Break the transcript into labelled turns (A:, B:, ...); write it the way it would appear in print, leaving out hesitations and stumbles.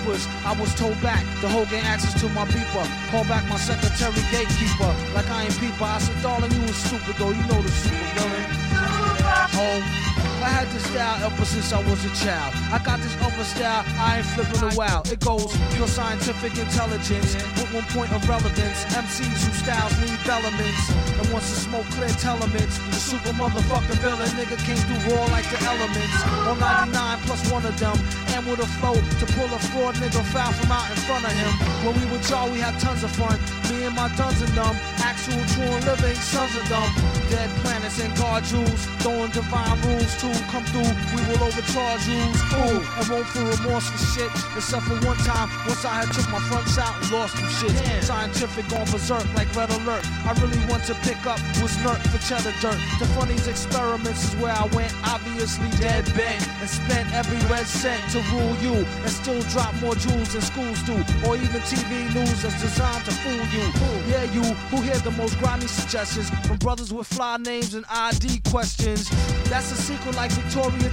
A: peepers. I was told back, the whole gang access to my beeper. Call back my secretary gatekeeper. Like I ain't peeper. I said, darling, you was stupid though. You know the super villain. Home. I had this style ever since I was a child. I got this other style, I ain't flipping a wow. It goes pure scientific intelligence with 1 point of relevance. MCs whose styles need elements. And once the smoke clear telements, the super motherfucking villain nigga came through raw like the elements. On 99 plus one of them. And with a flow to pull a fraud nigga foul from out in front of him. When we with y'all, we had tons of fun. Me and my duns and them. Actual true and living sons of them. Dead planets and guard jewels. Throwing divine rules too. Come through, we will overcharge you. Ooh, and won't feel remorse for shit. Except for one time, once I had took my fronts out and lost some shit. Damn. Scientific on berserk like red alert. I really want to pick up was nerd for cheddar dirt. The funniest experiments is where I went, obviously dead bent. And spent every red cent to rule you. And still drop more jewels than schools do. Or even TV news that's designed to fool you. Yeah, you who hear the most grimy suggestions from brothers with fly names and ID questions. That's a secret like Victoria